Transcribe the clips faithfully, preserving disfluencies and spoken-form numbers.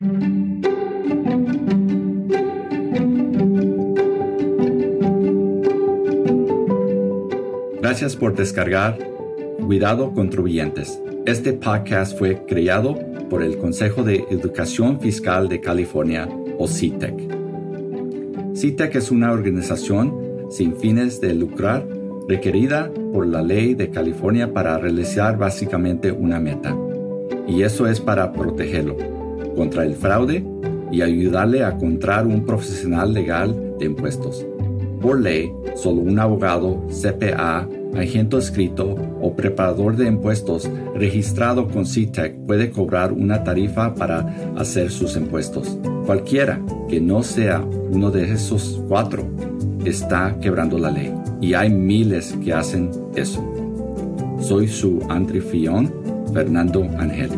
Gracias por descargar Cuidado Contribuyentes. Este podcast fue creado por el Consejo de Educación Fiscal de California, o C E T E C. C E T E C es una organización sin fines de lucrar requerida por la ley de California para realizar básicamente una meta. Y eso es para protegerlo contra el fraude y ayudarle a encontrar un profesional legal de impuestos. Por ley, solo un abogado, C P A, agente escrito o preparador de impuestos registrado con C E T E C puede cobrar una tarifa para hacer sus impuestos. Cualquiera que no sea uno de esos cuatro está quebrando la ley, y hay miles que hacen eso. Soy su anfitrión, Fernando Ángel.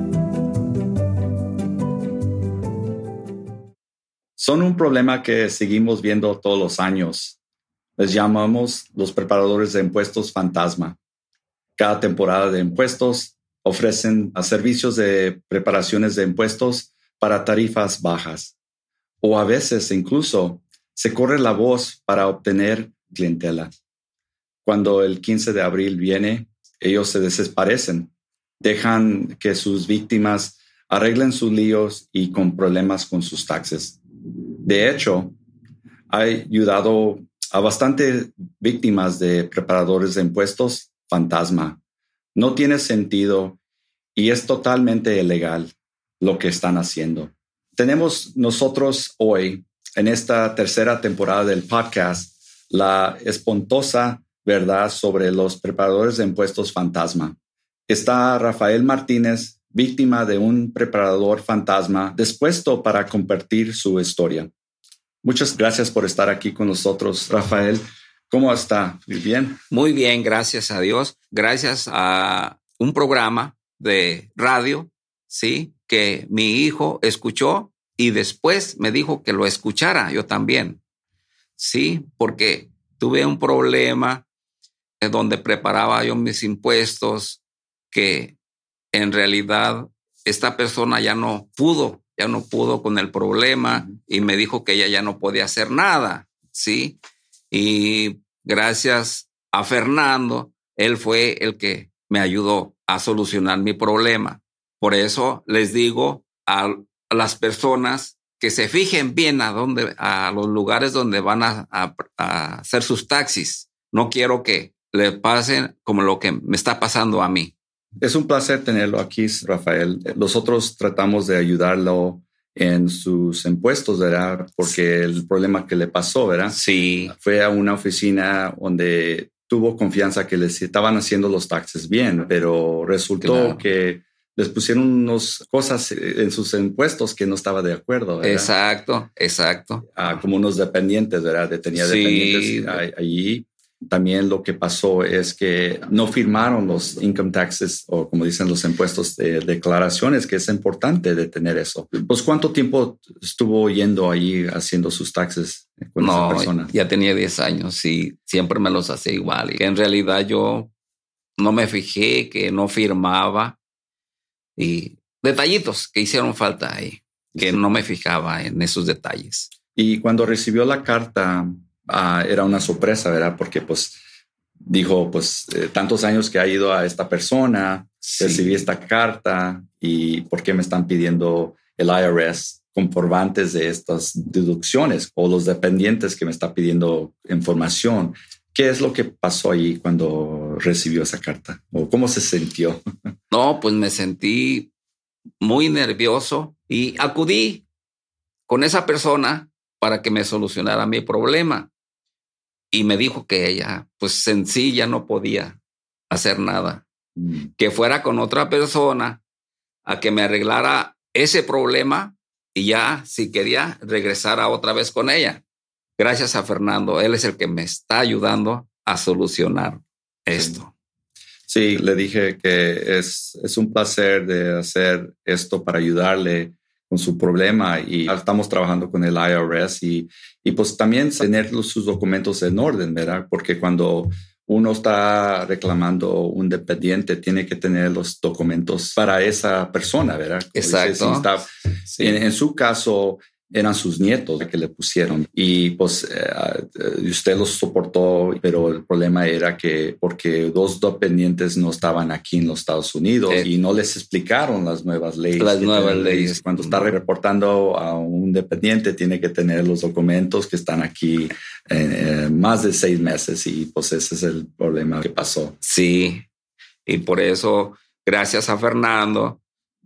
Son un problema que seguimos viendo todos los años. Les llamamos los preparadores de impuestos fantasma. Cada temporada de impuestos ofrecen servicios de preparaciones de impuestos para tarifas bajas. O a veces incluso se corre la voz para obtener clientela. Cuando el quince de abril viene, ellos se desaparecen. Dejan que sus víctimas arreglen sus líos y con problemas con sus taxes. De hecho, ha ayudado a bastantes víctimas de preparadores de impuestos fantasma. No tiene sentido y es totalmente ilegal lo que están haciendo. Tenemos nosotros hoy, en esta tercera temporada del podcast, la espantosa verdad sobre los preparadores de impuestos fantasma. Está Rafael Martínez, víctima de un preparador fantasma, dispuesto para compartir su historia. Muchas gracias por estar aquí con nosotros, Rafael. ¿Cómo está? ¿Muy bien? Muy bien, gracias a Dios. Gracias a un programa de radio, sí, que mi hijo escuchó y después me dijo que lo escuchara yo también. Sí, porque tuve un problema donde preparaba yo mis impuestos, que en realidad esta persona ya no pudo. Ya no pudo con el problema y me dijo que ella ya no podía hacer nada, ¿sí? Y gracias a Fernando, él fue el que me ayudó a solucionar mi problema. Por eso les digo a las personas que se fijen bien a, dónde, a los lugares donde van a, a, a hacer sus taxis. No quiero que le pasen como lo que me está pasando a mí. Es un placer tenerlo aquí, Rafael. Nosotros tratamos de ayudarlo en sus impuestos, ¿verdad? Porque el problema que le pasó, ¿verdad? Sí. Fue a una oficina donde tuvo confianza que les estaban haciendo los taxes bien, pero resultó claro. que les pusieron unas cosas en sus impuestos que no estaba de acuerdo, ¿verdad? Exacto, exacto. Ah, como unos dependientes, ¿verdad? De, tenía sí. dependientes allí. También lo que pasó es que no firmaron los income taxes o como dicen los impuestos de declaraciones, que es importante de tener eso. Pues ¿cuánto tiempo estuvo yendo ahí haciendo sus taxes con no, esa persona? Ya tenía diez años y siempre me los hacía igual. Y en realidad yo no me fijé que no firmaba y detallitos que hicieron falta ahí, que sí. no me fijaba en esos detalles. Y cuando recibió la carta, Uh, era una sorpresa, ¿verdad? Porque pues dijo, pues eh, tantos años que ha ido a esta persona, sí. recibí esta carta y ¿por qué me están pidiendo el I R S comprobantes de estas deducciones o los dependientes que me está pidiendo información? ¿Qué es lo que pasó ahí cuando recibió esa carta? ¿O cómo se sintió? No, pues me sentí muy nervioso y acudí con esa persona para que me solucionara mi problema. Y me dijo que ella, pues sencilla, no podía hacer nada. Mm. Que fuera con otra persona a que me arreglara ese problema y ya, si quería, regresara otra vez con ella. Gracias a Fernando, él es el que me está ayudando a solucionar esto. Sí, le dije que es, es un placer de hacer esto para ayudarle con su problema y estamos trabajando con el I R S y, y pues también tener sus documentos en orden, ¿verdad? Porque cuando uno está reclamando un dependiente, tiene que tener los documentos para esa persona, ¿verdad? Como Exacto. dice, si está, Sí. en, en su caso, eran sus nietos que le pusieron y pues eh, usted los soportó, pero el problema era que porque dos dependientes no estaban aquí en los Estados Unidos eh, y no les explicaron las nuevas leyes. Las nuevas leyes. Cuando está reportando a un dependiente tiene que tener los documentos que están aquí eh, más de seis meses y pues ese es el problema que pasó. Sí, y por eso gracias a Fernando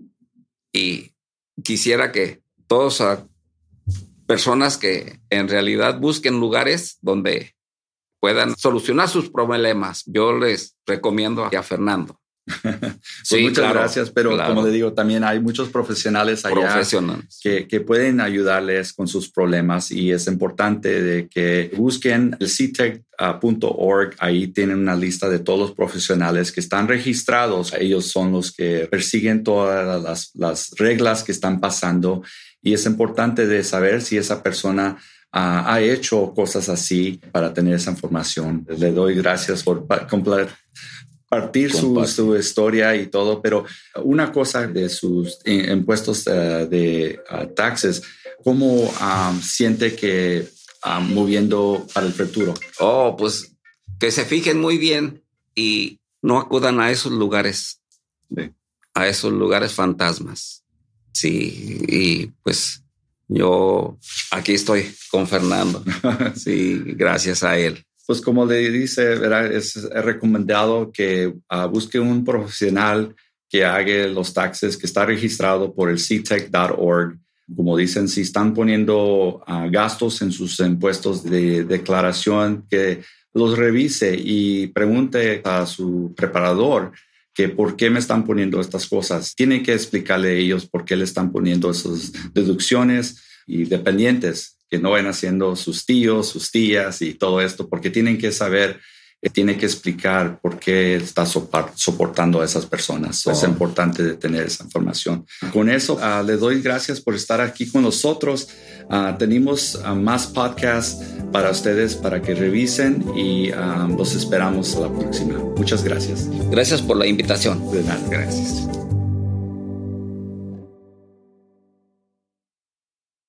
y quisiera que todos a personas que en realidad busquen lugares donde puedan solucionar sus problemas. Yo les recomiendo a Fernando. Pues sí, muchas claro, gracias, pero claro. como le digo, también hay muchos profesionales allá profesionales. Que, que pueden ayudarles con sus problemas y es importante de que busquen el C T E C punto org. Ahí tienen una lista de todos los profesionales que están registrados. Ellos son los que persiguen todas las, las reglas que están pasando y es importante de saber si esa persona Uh, ha hecho cosas así para tener esa información. Le doy gracias por compartir su, su historia y todo, pero una cosa de sus impuestos uh, de uh, taxes, ¿cómo um, siente que uh, moviendo para el futuro? Oh, pues que se fijen muy bien y no acudan a esos lugares, sí. a esos lugares fantasmas. Sí, y pues yo aquí estoy con Fernando. Sí, gracias a él. Pues como le dice, ¿verdad? Es, es recomendado que uh, busque un profesional que haga los taxes, que está registrado por el C T E C punto org. Como dicen, si están poniendo uh, gastos en sus impuestos de declaración, que los revise y pregunte a su preparador que por qué me están poniendo estas cosas. Tienen que explicarle a ellos por qué le están poniendo esas deducciones y dependientes que no vayan haciendo sus tíos, sus tías y todo esto, porque tienen que saber, eh, tienen que explicar por qué está soportando a esas personas. Oh. Es importante de tener esa información. Con eso, uh, le doy gracias por estar aquí con nosotros. Uh, tenemos uh, más podcasts para ustedes para que revisen y um, los esperamos a la próxima. Muchas gracias. Gracias por la invitación. De nada. Gracias.